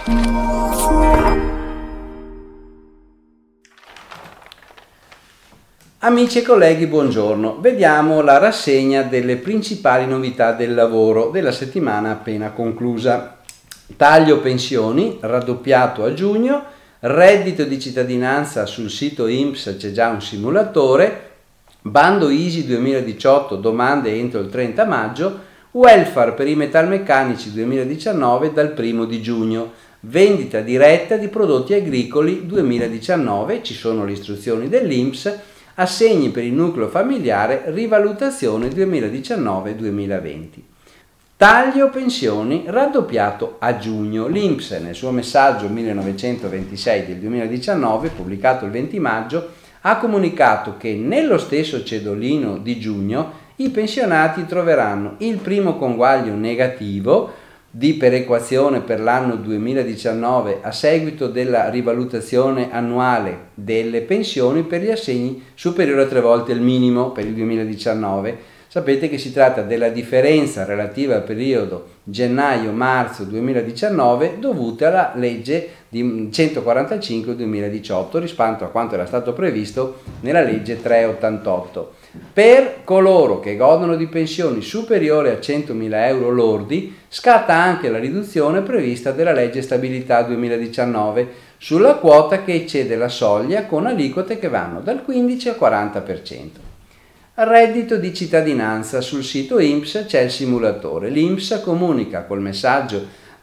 Amici e colleghi, buongiorno. Vediamo la rassegna delle principali novità del lavoro della settimana appena conclusa. Taglio pensioni, raddoppiato a giugno, reddito di cittadinanza sul sito INPS, c'è già un simulatore, bando ISI 2018, domande entro il 30 maggio, welfare per i metalmeccanici 2019 dal 1 di giugno, vendita diretta di prodotti agricoli 2019, ci sono le istruzioni dell'INPS, assegni per il nucleo familiare, rivalutazione 2019-2020. Taglio pensioni raddoppiato a giugno. L'INPS nel suo messaggio 1926 del 2019, pubblicato il 20 maggio, ha comunicato che nello stesso cedolino di giugno i pensionati troveranno il primo conguaglio negativo di perequazione per l'anno 2019 a seguito della rivalutazione annuale delle pensioni per gli assegni superiori a 3 volte il minimo per il 2019. Sapete che si tratta della differenza relativa al periodo gennaio-marzo 2019 dovuta alla legge di 145-2018 rispetto a quanto era stato previsto nella legge 388. Per coloro che godono di pensioni superiori a 100.000 euro lordi scatta anche la riduzione prevista dalla legge stabilità 2019 sulla quota che eccede la soglia con aliquote che vanno dal 15 al 40%. Reddito di cittadinanza, sul sito INPS c'è il simulatore. L'INPS comunica col messaggio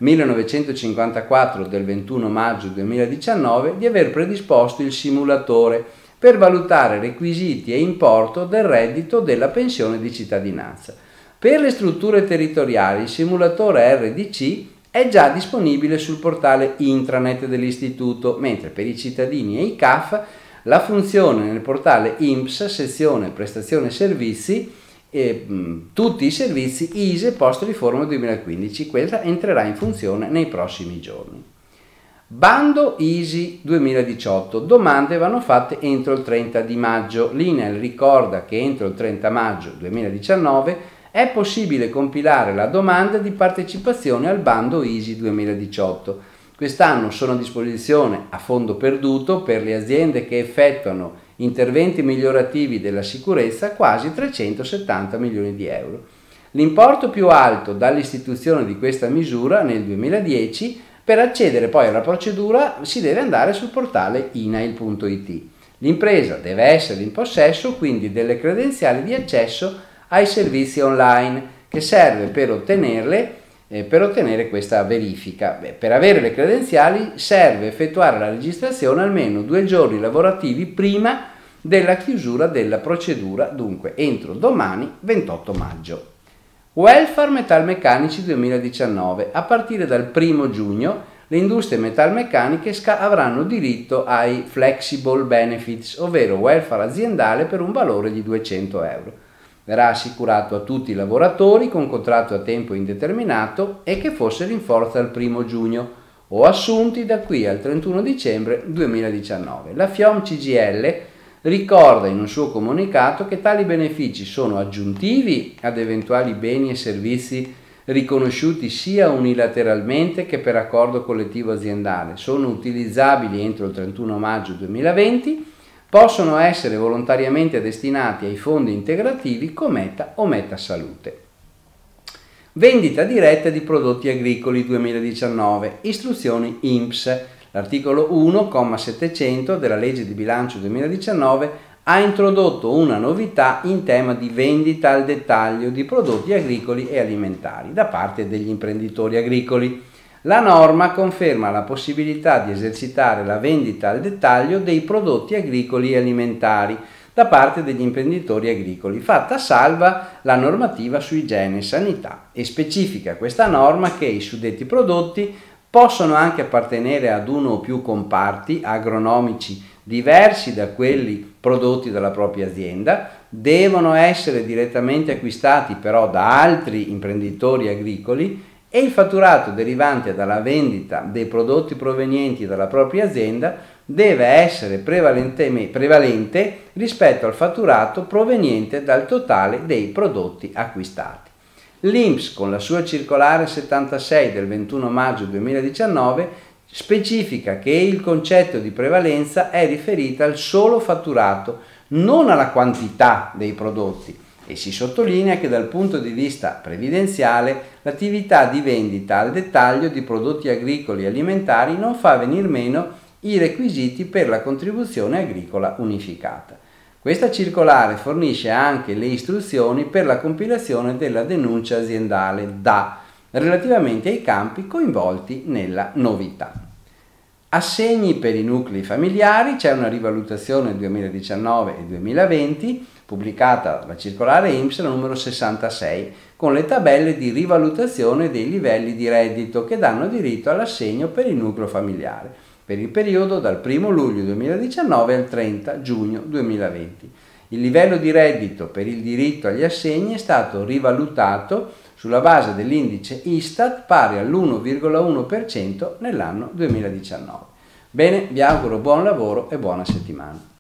1954 del 21 maggio 2019 di aver predisposto il simulatore per valutare requisiti e importo del reddito della pensione di cittadinanza. Per le strutture territoriali il simulatore RDC è già disponibile sul portale intranet dell'istituto, mentre per i cittadini e i CAF la funzione nel portale INPS, sezione prestazione servizi, tutti i servizi ISEE post riforma 2015, questa entrerà in funzione nei prossimi giorni. Bando ISI 2018, domande vanno fatte entro il 30 di maggio. L'INAIL ricorda che entro il 30 maggio 2019 è possibile compilare la domanda di partecipazione al bando ISI 2018. Quest'anno sono a disposizione a fondo perduto per le aziende che effettuano interventi migliorativi della sicurezza quasi 370 milioni di euro. L'importo più alto dall'istituzione di questa misura nel 2010. Per accedere poi alla procedura si deve andare sul portale inail.it. L'impresa deve essere in possesso quindi delle credenziali di accesso ai servizi online che serve per ottenere questa verifica. Per avere le credenziali serve effettuare la registrazione almeno 2 giorni lavorativi prima della chiusura della procedura, dunque entro domani 28 maggio. Welfare metalmeccanici 2019. A partire dal 1 giugno le industrie metalmeccaniche avranno diritto ai flexible benefits, ovvero welfare aziendale per un valore di 200 euro. Verrà assicurato a tutti i lavoratori con contratto a tempo indeterminato e che fossero in forza al 1 giugno o assunti da qui al 31 dicembre 2019. La FIOM CGIL ricorda in un suo comunicato che tali benefici sono aggiuntivi ad eventuali beni e servizi riconosciuti sia unilateralmente che per accordo collettivo aziendale, sono utilizzabili entro il 31 maggio 2020, possono essere volontariamente destinati ai fondi integrativi Cometa o Metasalute. Vendita diretta di prodotti agricoli 2019, istruzioni INPS. L'articolo 1,700 della legge di bilancio 2019 ha introdotto una novità in tema di vendita al dettaglio di prodotti agricoli e alimentari da parte degli imprenditori agricoli. La norma conferma la possibilità di esercitare la vendita al dettaglio dei prodotti agricoli e alimentari da parte degli imprenditori agricoli, fatta salva la normativa su igiene e sanità, e specifica questa norma che i suddetti prodotti possono anche appartenere ad uno o più comparti agronomici diversi da quelli prodotti dalla propria azienda, devono essere direttamente acquistati però da altri imprenditori agricoli e il fatturato derivante dalla vendita dei prodotti provenienti dalla propria azienda deve essere prevalente rispetto al fatturato proveniente dal totale dei prodotti acquistati. L'INPS con la sua circolare 76 del 21 maggio 2019 specifica che il concetto di prevalenza è riferito al solo fatturato, non alla quantità dei prodotti, e si sottolinea che dal punto di vista previdenziale l'attività di vendita al dettaglio di prodotti agricoli e alimentari non fa venir meno i requisiti per la contribuzione agricola unificata. Questa circolare fornisce anche le istruzioni per la compilazione della denuncia aziendale DA relativamente ai campi coinvolti nella novità. Assegni per i nuclei familiari, c'è una rivalutazione 2019 e 2020 pubblicata la circolare INPS numero 66 con le tabelle di rivalutazione dei livelli di reddito che danno diritto all'assegno per il nucleo familiare per il periodo dal 1 luglio 2019 al 30 giugno 2020. Il livello di reddito per il diritto agli assegni è stato rivalutato sulla base dell'indice Istat pari all'1,1% nell'anno 2019. Bene, vi auguro buon lavoro e buona settimana.